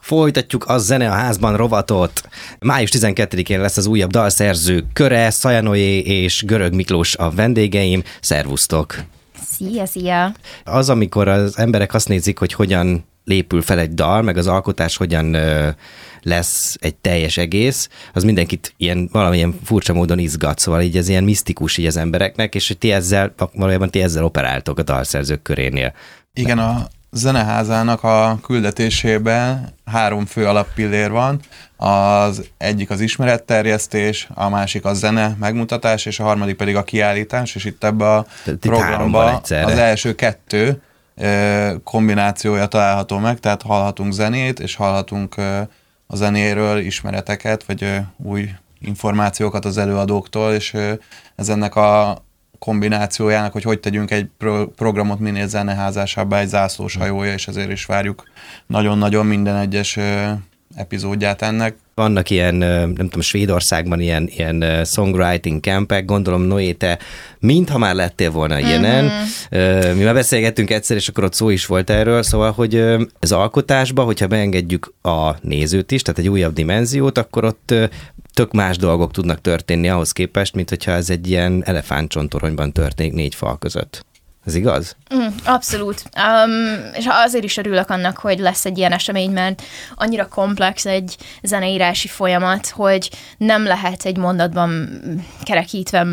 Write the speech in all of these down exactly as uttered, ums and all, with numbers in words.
Folytatjuk a Zene a házban rovatot. május tizenkettedikén lesz az újabb dalszerző köre, Szaja Noé és Görög Miklós a vendégeim. Szervusztok! Szia, szia! Az, amikor az emberek azt nézik, hogy hogyan lépül fel egy dal, meg az alkotás hogyan ö, lesz egy teljes egész, az mindenkit ilyen valamilyen furcsa módon izgat, szóval így ez ilyen misztikus így az embereknek, és hogy ti ezzel, valójában ti ezzel operáltok a dalszerzők körénél. Igen, a Zeneházának a küldetésében három fő alappillér van, az egyik az ismeretterjesztés, a másik a zene megmutatás, és a harmadik pedig a kiállítás, és itt ebbe a programban az első kettő kombinációja található meg, tehát hallhatunk zenét, és hallhatunk a zenéről ismereteket, vagy új információkat az előadóktól, és ez ennek a kombinációjának, hogy hogy tegyünk egy pro- programot minél zeneházásabbá, egy zászlós hajója, és ezért is várjuk nagyon-nagyon minden egyes epizódját ennek. Vannak ilyen, nem tudom, Svédországban ilyen, ilyen songwriting campek, gondolom, Noé, te mintha már lettél volna ilyenen. Mm-hmm. Mi már beszélgettünk egyszer, és akkor ott szó is volt erről, szóval, hogy ez alkotásba, hogyha beengedjük a nézőt is, tehát egy újabb dimenziót, akkor ott tök más dolgok tudnak történni ahhoz képest, mint hogyha ez egy ilyen elefántcsontoronyban történik négy fal között. Ez igaz? Mm, abszolút. Um, és azért is örülök annak, hogy lesz egy ilyen esemény, mert annyira komplex egy zeneírási folyamat, hogy nem lehet egy mondatban kerekítve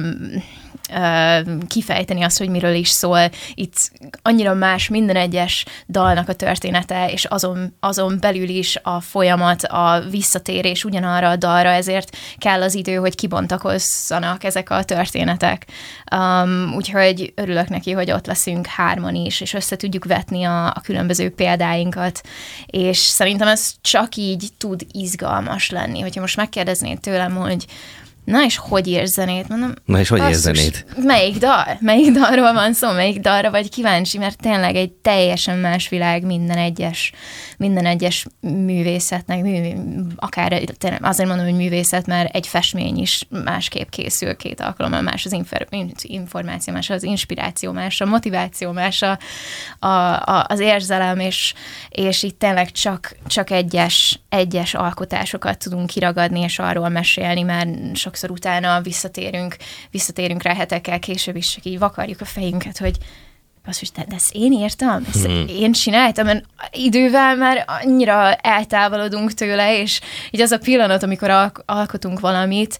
kifejteni azt, hogy miről is szól. Itt annyira más minden egyes dalnak a története, és azon, azon belül is a folyamat, a visszatérés ugyanarra a dalra, ezért kell az idő, hogy kibontakozzanak ezek a történetek. Um, úgyhogy örülök neki, hogy ott leszünk hárman is, és össze tudjuk vetni a, a különböző példáinkat, és szerintem ez csak így tud izgalmas lenni. Hogyha most megkérdeznéd tőlem, hogy na és hogy írsz zenét? Mondom, na és hogy írsz zenét? Melyik dal? Melyik dalról van szó? Melyik dalra vagy kíváncsi? Mert tényleg egy teljesen más világ minden egyes, minden egyes művészetnek, mű, akár azért mondom, hogy művészet, mert egy festmény is másképp készül két alkalommal, más az információ, más az inspiráció, más a motiváció, más a, a, a, az érzelem, és, és itt tényleg csak, csak egyes, egyes alkotásokat tudunk kiragadni, és arról mesélni, mert sokszor utána visszatérünk, visszatérünk rá hetekkel később is, csak így vakarjuk a fejünket, hogy basszus, de ezt én írtam, ezt hmm. én csináltam, mert idővel már annyira eltávolodunk tőle, és így az a pillanat, amikor al- alkotunk valamit,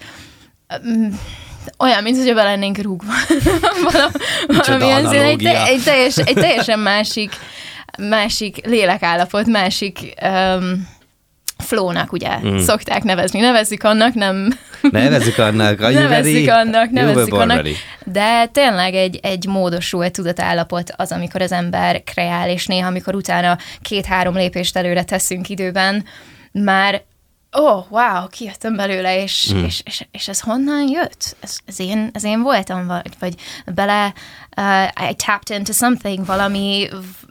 olyan, mint hogyha be lennénk rúgva. Valamilyen szín, egy, te- egy, teljes, egy teljesen másik, másik lélekállapot, másik um, flow-nak, ugye, mm. szokták nevezni. Nevezzük annak, nem... Nevezzük annak, nevezzük annak, nevezzük annak. De tényleg egy, egy módosult tudatállapot az, amikor az ember kreál, és néha, amikor utána két-három lépést előre teszünk időben, már oh, wow, kijöttem belőle, és, mm. és, és, és ez honnan jött? Ez, ez, én, ez én voltam, vagy, vagy bele uh, I tapped into something, valami...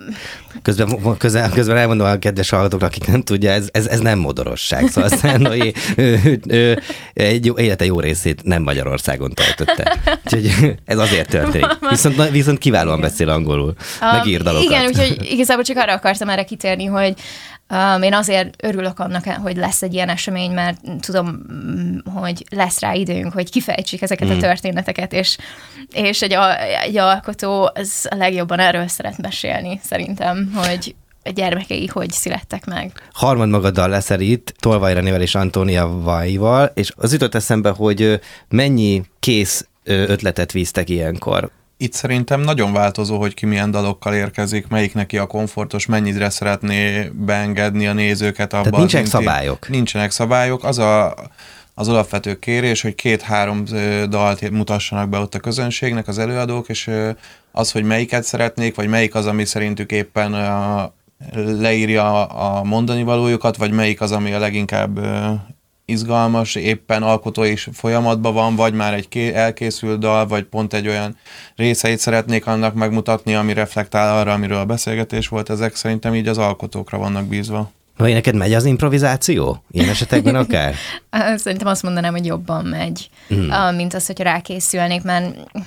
Közben, közben, közben elmondom a kedves hallgatóknak, akik nem tudja, ez, ez, ez nem modorosság. Szóval aztán ő, ő, ő, egy jó, élete jó részét nem Magyarországon töltötte. Úgyhogy ez azért történik. Viszont, viszont kiválóan beszél angolul, um, meg ír dalokat. Igen, úgyhogy igazából csak arra akartam erre kitérni, hogy Um, én azért örülök annak, hogy lesz egy ilyen esemény, mert tudom, hogy lesz rá időnk, hogy kifejtsük ezeket mm. a történeteket, és, és egy, egy alkotó az a legjobban erről szeret mesélni, szerintem, hogy a gyermekei hogy születtek meg. Harmad magaddal leszel itt, Tolvaj Renével és Antónia Vajval, és az jutott eszembe, hogy mennyi kész ötletet víztek ilyenkor. Itt szerintem nagyon változó, hogy ki milyen dalokkal érkezik, melyik neki a komfortos, mennyire szeretné beengedni a nézőket abban. Tehát nincsenek szabályok. Nincsenek szabályok. Az a, az alapvető kérés, hogy két-három dalt mutassanak be ott a közönségnek az előadók, és az, hogy melyiket szeretnék, vagy melyik az, ami szerintük éppen a, leírja a mondani valójukat, vagy melyik az, ami a leginkább izgalmas, éppen alkotói folyamatban van, vagy már egy ké- elkészült dal, vagy pont egy olyan részeit szeretnék annak megmutatni, ami reflektál arra, amiről a beszélgetés volt. Ezek szerintem így az alkotókra vannak bízva. Vagy neked megy az improvizáció? Ilyen esetekben akár? Szerintem azt mondanám, hogy jobban megy, hmm. mint az, hogyha rákészülnék, mert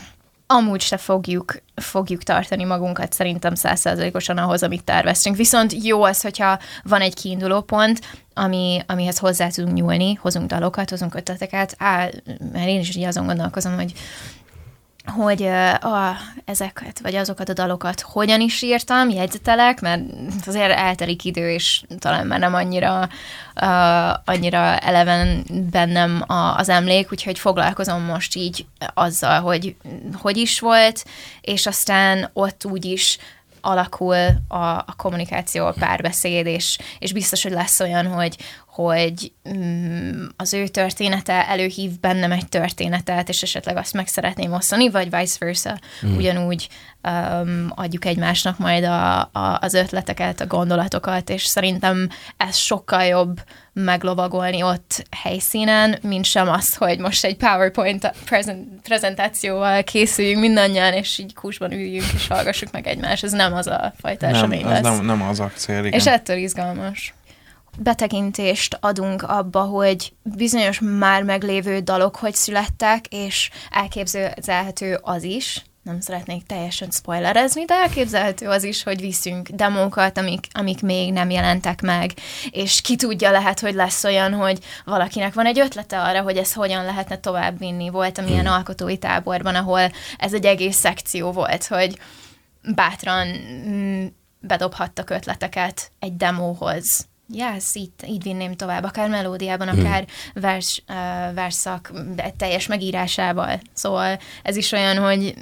amúgy se fogjuk, fogjuk tartani magunkat szerintem száz százalékosan ahhoz, amit terveztünk. Viszont jó az, hogyha van egy kiinduló pont, ami, amihez hozzá tudunk nyúlni, hozunk dalokat, hozunk ötleteket. Á, mert én is így azon gondolkozom, hogy hogy uh, ezeket, vagy azokat a dalokat hogyan is írtam, jegyzetelek, mert azért eltelik idő, és talán már nem annyira, uh, annyira eleven bennem a, az emlék, úgyhogy foglalkozom most így azzal, hogy hogy is volt, és aztán ott úgy is alakul a, a kommunikáció, a párbeszéd, és, és biztos, hogy lesz olyan, hogy, hogy mm, az ő története előhív bennem egy történetet, és esetleg azt meg szeretném osztani, vagy vice versa. Mm. Ugyanúgy um, adjuk egymásnak majd a, a, az ötleteket, a gondolatokat, és szerintem ez sokkal jobb meglovagolni ott helyszínen, mint sem az, hogy most egy PowerPoint prezent, prezentációval készüljünk mindannyian, és így kúsban üljünk, és hallgassuk meg egymást. Ez nem az a fajta esemény lesz. Nem, nem az a cél, igen. És ettől izgalmas. Betekintést adunk abba, hogy bizonyos már meglévő dalok hogy születtek, és elképzelhető az is, nem szeretnék teljesen spoilerezni, de elképzelhető az is, hogy viszünk demókat, amik, amik még nem jelentek meg, és ki tudja, lehet, hogy lesz olyan, hogy valakinek van egy ötlete arra, hogy ezt hogyan lehetne továbbvinni. Voltam ilyen alkotói táborban, ahol ez egy egész szekció volt, hogy bátran mm, bedobhattak ötleteket egy demóhoz. Yes, így, így vinném tovább, akár melódiában, akár vers, uh, verszak teljes megírásával. Szóval ez is olyan, hogy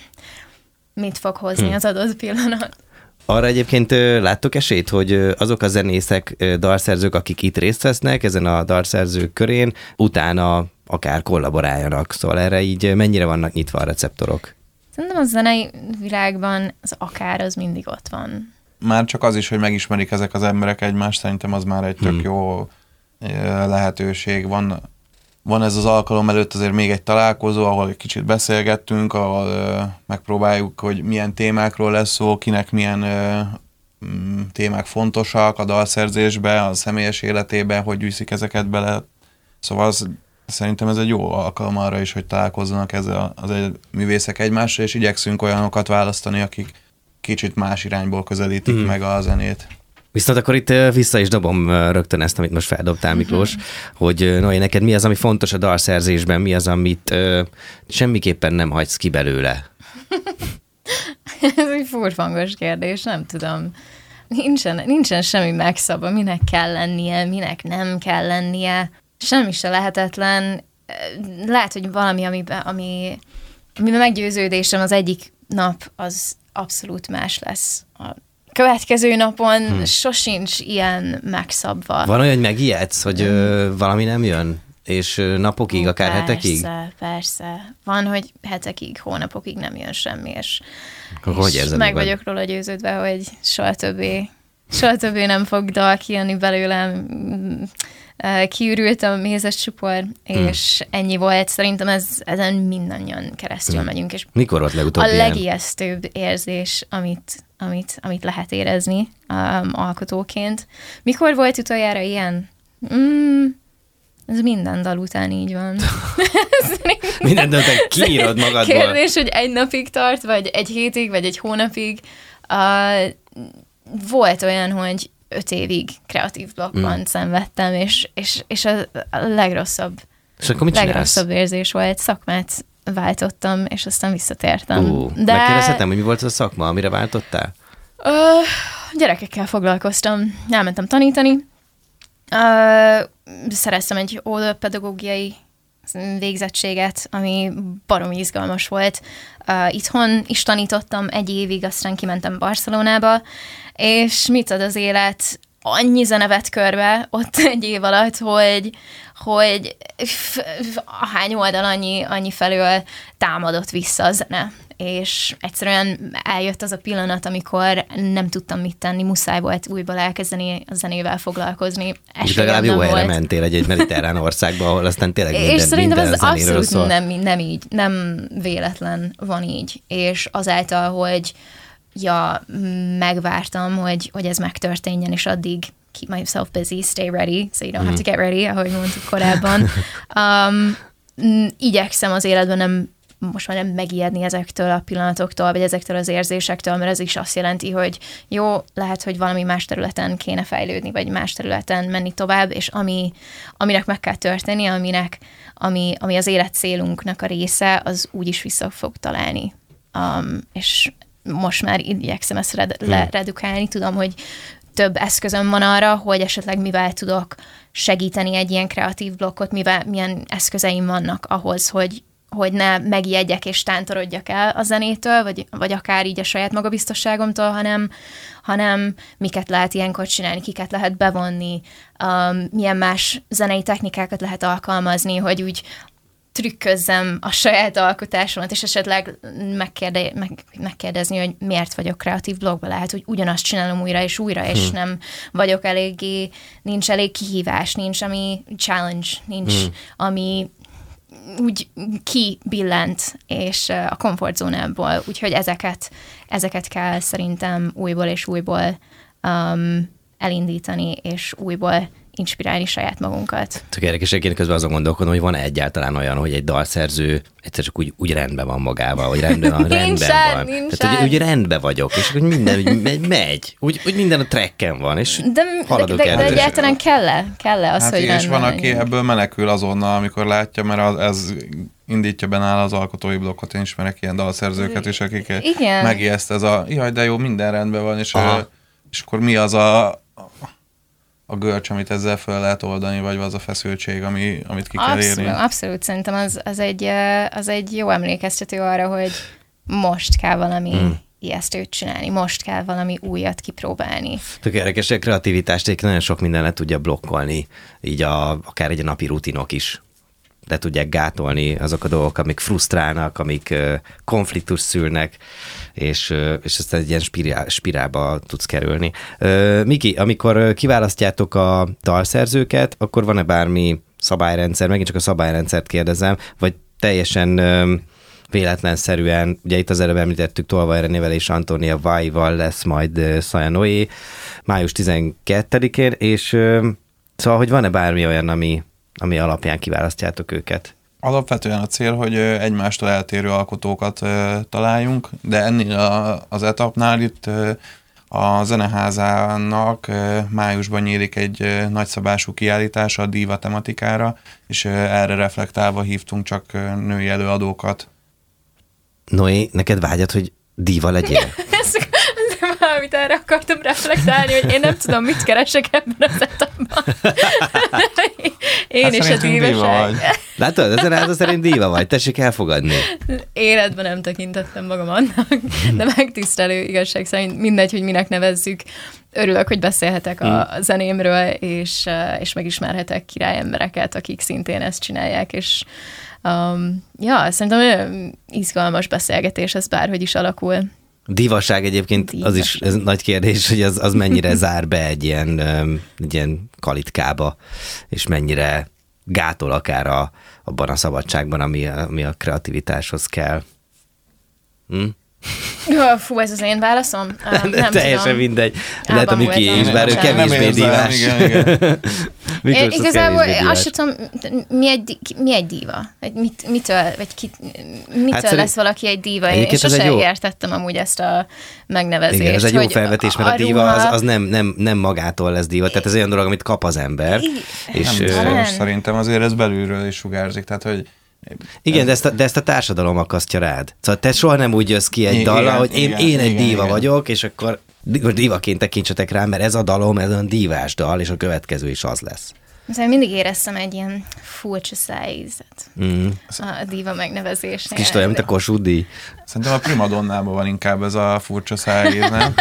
mit fog hozni hmm. az adott pillanat. Arra egyébként láttok esélyt, hogy azok a zenészek, dalszerzők, akik itt részt vesznek ezen a dalszerzők körén, utána akár kollaboráljanak. Szóval erre így mennyire vannak nyitva a receptorok? Szerintem a zenei világban az akár az mindig ott van. Már csak az is, hogy megismerik ezek az emberek egymást, szerintem az már egy tök hmm. jó lehetőség. Van, van ez az alkalom előtt azért még egy találkozó, ahol egy kicsit beszélgettünk, ahol uh, megpróbáljuk, hogy milyen témákról lesz szó, kinek milyen uh, témák fontosak a dalszerzésbe, a személyes életébe, hogy viszik ezeket bele. Szóval az, szerintem ez egy jó alkalom arra is, hogy találkozzanak ezzel az egy művészek egymással, és igyekszünk olyanokat választani, akik kicsit más irányból közelítik mm. meg a zenét. Viszont akkor itt vissza is dobom rögtön ezt, amit most feldobtál, Miklós, mm-hmm. hogy Noé, neked mi az, ami fontos a dalszerzésben, mi az, amit ö, semmiképpen nem hagysz ki belőle? Ez egy furfangos kérdés, nem tudom. Nincsen, nincsen semmi megszabva, minek kell lennie, minek nem kell lennie. Semmi se lehetetlen. Lehet, hogy valami, amiben, ami, amiben meggyőződésem az egyik nap, az abszolút más lesz. A következő napon hmm. sosincs ilyen megszabva. Van olyan, hogy megijedsz, hogy ö, valami nem jön? És ö, napokig, Ó, akár persze, hetekig? Persze, persze. Van, hogy hetekig, hónapokig nem jön semmi, és, hogy és meg vagyok róla győződve, hogy soha többé, soha többé nem fog dal kijönni belőlem. Kiürült a mézes csupor, és hmm. ennyi volt. Szerintem ez, ezen mindannyian keresztül hmm. megyünk. És mikor volt legutóbb a ilyen? legijesztőbb érzés, amit, amit, amit lehet érezni um, alkotóként. Mikor volt utoljára ilyen? Mm, ez minden dal után így van. Minden dal után kiírod magadból. Kérdés, hogy egy napig tart, vagy egy hétig, vagy egy hónapig. Uh, volt olyan, hogy öt évig kreatív blokkban mm. szenvedtem, és, és, és a, a legrosszabb, és akkor mit legrosszabb érzés volt. Szakmát váltottam, és aztán visszatértem. Uh, De... Megkérdezhetem, hogy mi volt az a szakma, amire váltottál? Uh, gyerekekkel foglalkoztam. Elmentem tanítani. Uh, szereztem egy óvodapedagógiai végzettséget, ami baromi izgalmas volt. Uh, itthon is tanítottam egy évig, aztán kimentem Barcelonába, és mit ad az élet? Annyi zene vett körbe ott egy év alatt, hogy, hogy ahány oldal annyi, annyi felől támadott vissza a zene. És egyszerűen eljött az a pillanat, amikor nem tudtam mit tenni, muszáj volt újból elkezdeni a zenével foglalkozni. És legalább jó helyre mentél egy, egy mediterrán országba, ahol aztán tényleg minden, és szerintem minden ez abszolút szól. nem, nem így, nem véletlen van így. És azáltal, hogy ja, megvártam, hogy, hogy ez megtörténjen, és addig keep myself busy, stay ready, so you don't have to get ready, ahogy mondtuk korábban. Um, igyekszem az életben nem most már nem megijedni ezektől a pillanatoktól, vagy ezektől az érzésektől, mert ez is azt jelenti, hogy jó, lehet, hogy valami más területen kéne fejlődni, vagy más területen menni tovább, és ami, aminek meg kell történni, aminek, ami, ami az élet célunknak a része, az úgyis vissza fog találni. Um, és most már igyekszem ezt red- leredukálni, tudom, hogy több eszközöm van arra, hogy esetleg mivel tudok segíteni egy ilyen kreatív blokkot, mivel, milyen eszközeim vannak ahhoz, hogy, hogy ne megjegyek és tántorodjak el a zenétől, vagy, vagy akár így a saját magabiztosságomtól, hanem, hanem miket lehet ilyenkor csinálni, kiket lehet bevonni, um, milyen más zenei technikákat lehet alkalmazni, hogy úgy trükközzem a saját alkotásomat, és esetleg megkérde, meg, megkérdezni, hogy miért vagyok kreatív blogban. Lehet, hogy ugyanazt csinálom újra és újra, és hmm. nem vagyok eléggé, nincs elég kihívás, nincs ami challenge, nincs hmm. ami úgy kibillent, és a komfortzónából. Úgyhogy ezeket, ezeket kell szerintem újból és újból um, elindítani, és újból inspirálni saját magunkat. Tök érdekes, én közben azon gondolkodom, hogy van-e egyáltalán olyan, hogy egy dalszerző egyszer csak úgy, úgy rendben van magával, vagy rendben van, rendben nincsen, van. Nincsen. Tehát, hogy úgy rendben vagyok, és úgy minden úgy megy, megy. Úgy, úgy minden a trekken van, és de, haladok de, de, el. de egyáltalán kell-e? Kell-e az, hát hogy és van, rendben aki ebből menekül azonnal, amikor látja, mert az, ez indítja be nála az alkotói blokkot. Én ismerek ilyen dalszerzőket is, akik igen. megijeszt ez a, jaj, de jó, minden rendben van, és, a, és akkor mi az a a görcs, amit ezzel fel lehet oldani, vagy az a feszültség, ami, amit ki kell abszolút, érni? Abszolút, szerintem az, az, egy, az egy jó emlékeztető arra, hogy most kell valami mm. ijesztőt csinálni, most kell valami újat kipróbálni. Tök érdekes, a kreativitást nagyon sok minden le tudja blokkolni, így a, akár egy a napi rutinok is. Le tudják gátolni azok a dolgok, amik frusztrálnak, amik uh, konfliktus szülnek, és, uh, és ezt egy ilyen spirál, spirálba tudsz kerülni. Uh, Miki, amikor kiválasztjátok a dalszerzőket, akkor van-e bármi szabályrendszer, megint csak a szabályrendszert kérdezem, vagy teljesen uh, véletlenszerűen, ugye itt az előbb említettük, Tolvaj Renével és Antónia Vájval lesz majd uh, Szaja Noé május tizenkettedikén, és uh, szóval, hogy van-e bármi olyan, ami ami alapján kiválasztjátok őket? Alapvetően a cél, hogy egymástól eltérő alkotókat találjunk, de ennél az etapnál itt a Zeneházának májusban nyílik egy nagyszabású kiállítása a díva tematikára, és erre reflektálva hívtunk csak női előadókat. Noé, neked vágyad, hogy díva legyél? Valamit erre akartam reflektálni, hogy én nem tudom, mit keresek ebben az etapban. Én hát is a dívaság. Látod, ezen által szerint díva vagy, tessék elfogadni. Életben nem tekintettem magam annak, de megtisztelő igazság szerint mindegy, hogy minek nevezzük. Örülök, hogy beszélhetek a zenémről, és, és megismerhetek király embereket, akik szintén ezt csinálják, és um, ja, szerintem olyan izgalmas beszélgetés, ez bárhogy is alakul. Divaság egyébként Divaság. Az is ez nagy kérdés, hogy az, az mennyire zár be egy ilyen, egy ilyen kalitkába, és mennyire gátol akár a, abban a szabadságban, ami a, ami a kreativitáshoz kell. Hm? Fú, ez az én válaszom? Uh, nem Teljesen tudom. mindegy. Lehet a Miki is, bár ő kevésbé divás. Igen, igen. Én igazából azt sem tudom, mi egy, mi egy díva? Vagy mit, mitől, vagy ki, mitől hát lesz valaki egy díva? Én sose jó... értettem amúgy ezt a megnevezést. Igen, ez egy jó felvetés, mert a, a díva az, az nem, nem, nem magától lesz díva, tehát ez olyan dolog, amit kap az ember. És nem, ö... szerintem azért ez belülről is sugárzik, tehát hogy igen, de ezt, a, de ezt a társadalom akasztja rád. Szóval te soha nem úgy jössz ki egy dallal, hogy én, igen, én egy igen, díva igen. vagyok, és akkor dívaként tekintsetek rá, mert ez a dalom, ez olyan dívás dal, és a következő is az lesz. Szóval mindig éreztem egy ilyen furcsa szájízet mm. a díva megnevezésnél. Kis olyan, mint a Kossuth díj. Szerintem a primadonnában van inkább ez a furcsa szájíz, nem?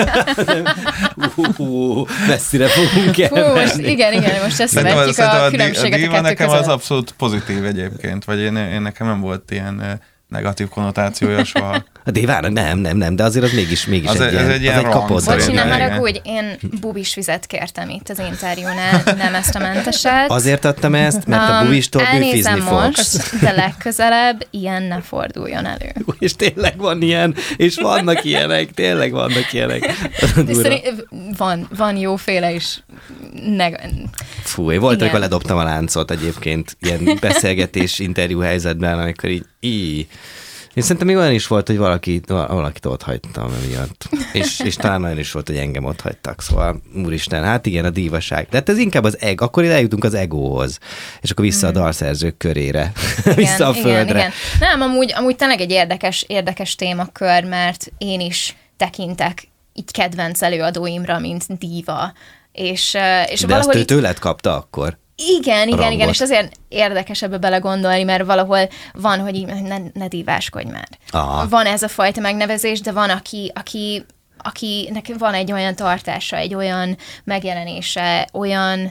uh, messzire fogunk elmenni. Most, igen, igen, most összevetjük a, a különbséget a, a díva nekem között. Az abszolút pozitív egyébként, vagy én, én nekem nem volt ilyen negatív konnotációja soha. A dívának nem, nem, nem, de azért az mégis, mégis az egy, ilyen, egy ilyen az egy kapott. Bocsi, nem haragudj, én bubis vizet kértem itt az interjúnál, nem ezt a menteset. Azért adtam ezt, mert a bubistól um, bűfizni fogsz. Most, de legközelebb ilyen ne forduljon elő. És tényleg van ilyen, és vannak ilyenek, tényleg vannak ilyenek. Van, van jóféle is. Neg- Fú, én volt, amikor ledobtam a láncot egyébként, ilyen beszélgetés, interjú helyzetben, amikor így Í. Én szerintem még olyan is volt, hogy valaki, valakit ott hagytam emiatt. És, és talán olyan is volt, hogy engem ott hagytak. Szóval, úristen, hát igen, a dívaság. De hát ez inkább az eg, akkor eljutunk az egóhoz. És akkor vissza mm. a dalszerzők körére. Igen, vissza a földre. Igen, igen. Nem, amúgy, amúgy tényleg egy érdekes, érdekes témakör, mert én is tekintek így kedvenc előadóimra, mint díva. És, és De valahogy azt ő tőled kapta akkor? Igen, igen, igen, és azért érdekes ebbe belegondolni, mert valahol van, hogy ne, ne díváskodj már. Aha. Van ez a fajta megnevezés, de van, aki, aki, akinek van egy olyan tartása, egy olyan megjelenése, olyan...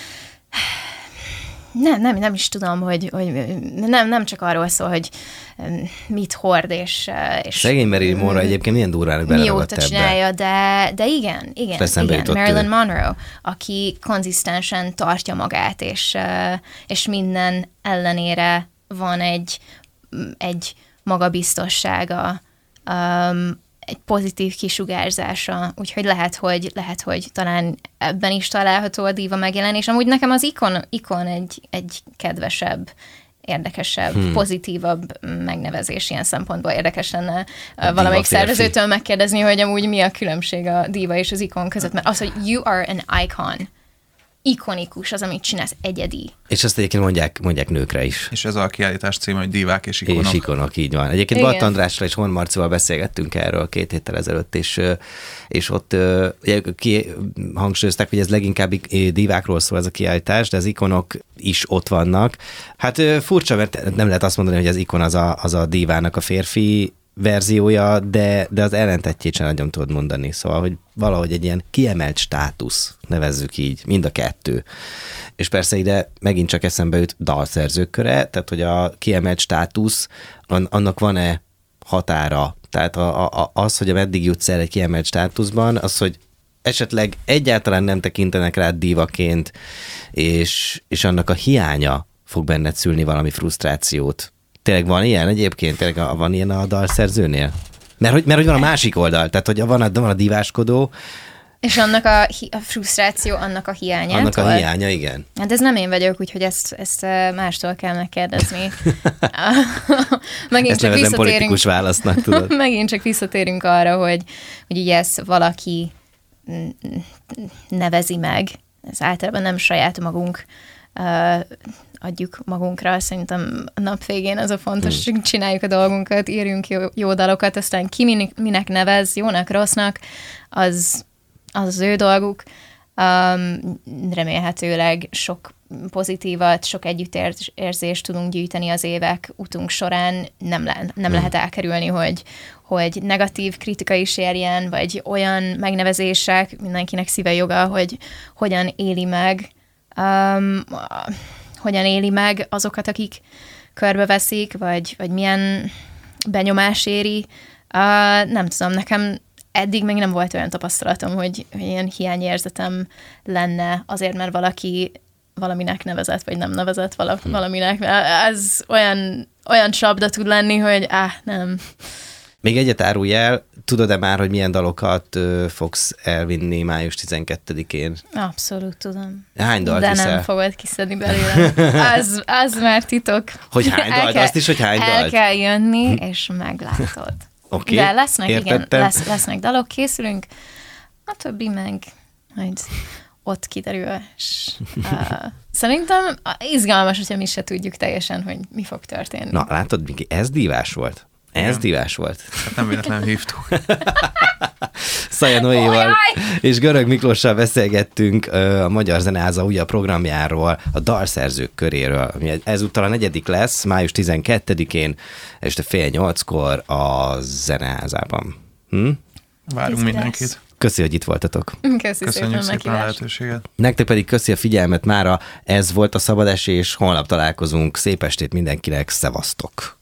Nem, nem, nem is tudom, hogy, hogy nem, nem csak arról szól, hogy mit hord, és... és Szegény Marilyn Monroe egyébként milyen durrán beleragadt ebbe. Csinálja, de, de igen, igen, igen. Marilyn Monroe, aki konzisztensen tartja magát, és, és minden ellenére van egy, egy magabiztossága, um, egy pozitív kisugárzása, úgyhogy lehet, hogy, lehet, hogy talán ebben is található a díva megjelenés. Amúgy nekem az ikon, ikon egy, egy kedvesebb, érdekesebb, hmm. pozitívabb megnevezés ilyen szempontból. Érdekes lenne a valamelyik szervezőtől megkérdezni, hogy amúgy mi a különbség a díva és az ikon között, mert az, hogy you are an icon, ikonikus az, amit csinálsz, egyedi. És azt egyébként mondják, mondják nőkre is. És ez a kiállítás címe, hogy divák és ikonok. És ikonok, így van. Egyébként Balt Andrással és Horn Marcival beszélgettünk erről két héttel ezelőtt, és, és ott ki hangsúlyozták, hogy ez leginkább divákról szól ez a kiállítás, de az ikonok is ott vannak. Hát furcsa, mert nem lehet azt mondani, hogy az ikon az a, az a divának a férfi verziója, de, de az ellentettjét sem nagyon tudod mondani. Szóval, hogy valahogy egy ilyen kiemelt státusz, nevezzük így, mind a kettő. És persze ide megint csak eszembe jut dalszerzők köre, tehát hogy a kiemelt státusz, annak van-e határa? Tehát a, a, az, hogy meddig jutsz el egy kiemelt státuszban, az, hogy esetleg egyáltalán nem tekintenek rád dívaként, és, és annak a hiánya fog benned szülni valami frusztrációt. Tényleg van ilyen egyébként? Tényleg van ilyen a dalszerzőnél? Mert hogy, mert hogy van a másik oldal, tehát hogy van a, van a diváskodó. És annak a, a frusztráció, annak a hiányától? Annak a hiánya, igen. Hát ez nem én vagyok, úgyhogy ezt, ezt mástól kell megkérdezni. Megint ezt nevezem politikus válasznak, tudod. Megint csak visszatérünk arra, hogy, hogy ugye ezt valaki nevezi meg. Ez általában nem saját magunk adjuk magunkra, szerintem a nap végén az a fontos, hmm. csináljuk a dolgunkat, írjunk jó, jó dalokat, aztán ki minek, minek nevez, jónak, rossznak, az, az az ő dolguk. Um, remélhetőleg sok pozitívat, sok együttérzést tudunk gyűjteni az évek utunk során, nem, le, nem hmm. lehet elkerülni, hogy, hogy negatív kritika is érjen, vagy olyan megnevezések, mindenkinek szíve joga, hogy hogyan éli meg um, hogyan éli meg azokat, akik körbeveszik, vagy, vagy milyen benyomás éri. Uh, nem tudom, nekem eddig még nem volt olyan tapasztalatom, hogy, hogy ilyen hiányérzetem lenne azért, mert valaki valaminek nevezett, vagy nem nevezett vala, valaminek. Ez olyan, olyan csapda tud lenni, hogy áh, nem. Még egyet árulj el, tudod-e már, hogy milyen dalokat ö, fogsz elvinni május tizenkettedikén? Abszolút tudom. Hány dalt De viszel? nem fogod kiszedni belőle. Az, az már titok. Hogy hány dalt? Azt is, hogy hány dalt? El kell jönni, és meglátod. Oké, De lesznek, értettem. igen, lesz, lesznek dalok, készülünk, a többi meg majd ott kiderül. És, uh, szerintem izgalmas, hogyha mi se tudjuk teljesen, hogy mi fog történni. Na, látod, Miki, ez divás volt. Ez igen. divás volt. Hát nem véletlenül hívtuk. Szaja Noéval és Görög Miklóssal beszélgettünk a Magyar Zeneháza újabb programjáról, a dalszerzők köréről. Ezúttal a negyedik lesz, május tizenkettedikén, este fél nyolckor a Zeneházában. Hm? Várunk mindenkit. Köszi, hogy itt voltatok. Köszi Köszönjük szépen, szépen a lehetőséget. Nektek pedig köszi a figyelmet mára. Ez volt a Szabad Esés, holnap találkozunk. Szép estét mindenkinek, szevasztok!